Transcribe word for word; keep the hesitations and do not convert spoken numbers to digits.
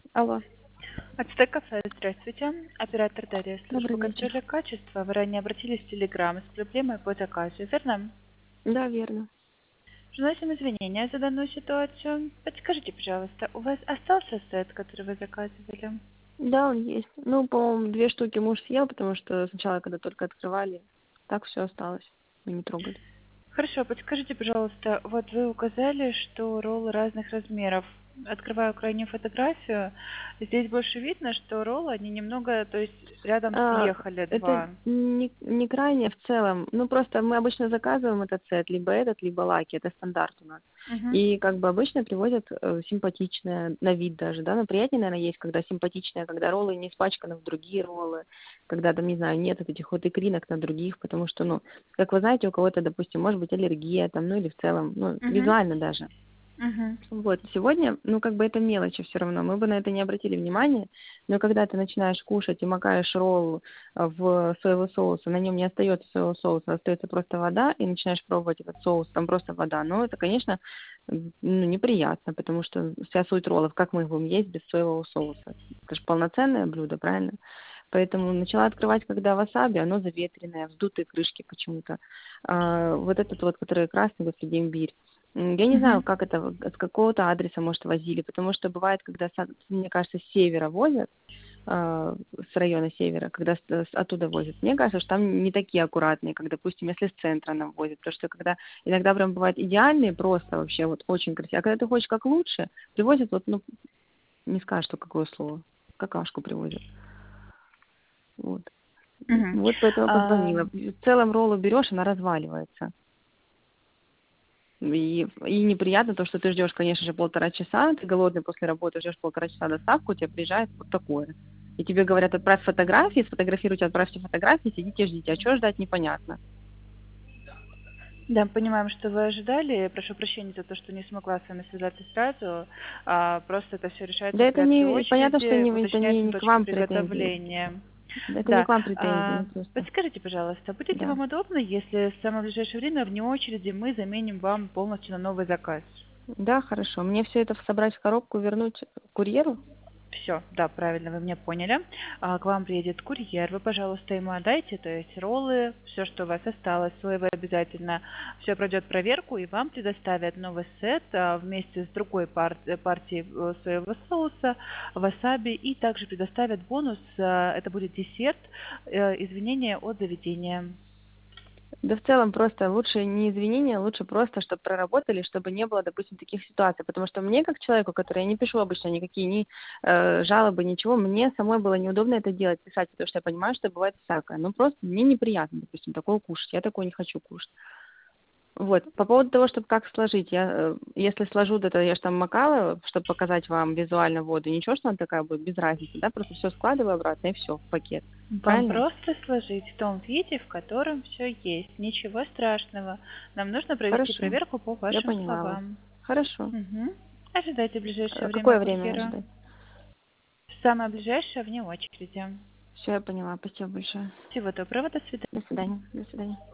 Алло, Ацтек кафе, здравствуйте. Оператор Дарья, служба добрый вечер. контроля качества. Вы ранее обратились в Телеграм с проблемой по заказу, верно? Да, верно. Приносим извинения за данную ситуацию. Подскажите, пожалуйста, у вас остался сет, который вы заказывали? Да, он есть. Ну, по-моему, две штуки муж съел, потому что сначала, когда только открывали, так все осталось. Мы не трогали. Хорошо, подскажите, пожалуйста, вот вы указали, что роллы разных размеров. Открываю крайнюю фотографию. Здесь больше видно, что роллы, они немного, то есть рядом А, съехали это два. не, не крайне в целом. Ну, просто мы обычно заказываем этот сет, либо этот, либо лаки. Это стандарт у нас. Угу. И как бы обычно привозят э, симпатичное, на вид даже, да, но приятнее, наверное, есть, когда симпатичное, когда роллы не испачканы в другие роллы, когда там, не знаю, нет вот этих вот икринок на других, потому что, ну, как вы знаете, у кого-то, допустим, может быть аллергия там, ну, или в целом, ну, Угу. визуально даже. Угу. Вот, сегодня, ну, как бы это мелочи все равно, мы бы на это не обратили внимания, но когда ты начинаешь кушать и макаешь ролл а, в соевый соус, а на нем не остается соевого соуса, а остается просто вода, и начинаешь пробовать этот соус, там просто вода, ну, это, конечно, м, ну, неприятно, потому что вся суть роллов, как мы их будем есть без соевого соуса? Это же полноценное блюдо, правильно? Поэтому начала открывать, когда васаби, оно заветренное, вздутые крышки почему-то. А, вот этот вот, который красный, господи, имбирь. М, Я не знаю, Угу. как это, от какого-то адреса, может, возили, потому что бывает, когда, с- мне кажется, с севера возят, а, с района севера, когда с- с- оттуда возят. Мне кажется, что там не такие аккуратные, как, допустим, если с центра нам возят. Потому что когда иногда прям бывают идеальные, просто вообще вот очень красиво. А когда ты хочешь как лучше, привозят вот, ну, не скажешь, что какое слово, какашку привозят. Вот. Мгм. Вот поэтому А, позвонила. В целом роллу берешь, она разваливается. И, и неприятно то, что ты ждешь, конечно же, полтора часа, ты голодный после работы, ждешь полтора часа доставку, у тебя приезжает вот такое. И тебе говорят, отправь фотографии, сфотографируйте, отправьте фотографии, сидите, ждите. А что ждать, непонятно. Да, понимаем, что вы ожидали. Прошу прощения за то, что не смогла с вами связаться сразу. А, просто это все решается Да в это порядке не, понятно, что очереди, не, это не, уточняется не к точка вам претензии. приготовления. Да это не Да. к вам претензии, А, ну просто, подскажите, пожалуйста, будет ли да. вам удобно, если в самое ближайшее время вне очереди мы заменим вам полностью на новый заказ? Да, хорошо. Мне все это собрать в коробку, вернуть курьеру? Все, да, правильно, вы меня поняли. А, к вам приедет курьер, вы, пожалуйста, ему отдайте, то есть роллы, все, что у вас осталось, слоевые обязательно, все пройдет проверку, и вам предоставят новый сет а, вместе с другой пар- э, партией э, соевого соуса, васаби, и также предоставят бонус, а, это будет десерт, э, извинения от заведения. Да в целом просто лучше не извинения, лучше просто, чтобы проработали, чтобы не было, допустим, таких ситуаций. Потому что мне, как человеку, который я не пишу обычно никакие ни э, жалобы, ничего, мне самой было неудобно это делать, писать, потому что я понимаю, что бывает всякое. Ну просто мне неприятно, допустим, такое кушать. Я такое не хочу кушать. Вот. По поводу того, чтобы как сложить, я, э, если сложу, да, то я же там макала, чтобы показать вам визуально воду. Ничего, что она такая будет, без разницы, да, просто все складываю обратно и все в пакет. Вам Правильно? просто сложить в том виде, в котором все есть. Ничего страшного. Нам нужно провести Хорошо. проверку по Я вашим поняла вас. словам. Хорошо. Мгм. Ожидайте в А ближайшее время какое время курьера. ожидать? Самое ближайшее вне очереди. Все, я поняла. Спасибо большое. Всего доброго, до свидания. До свидания. До свидания.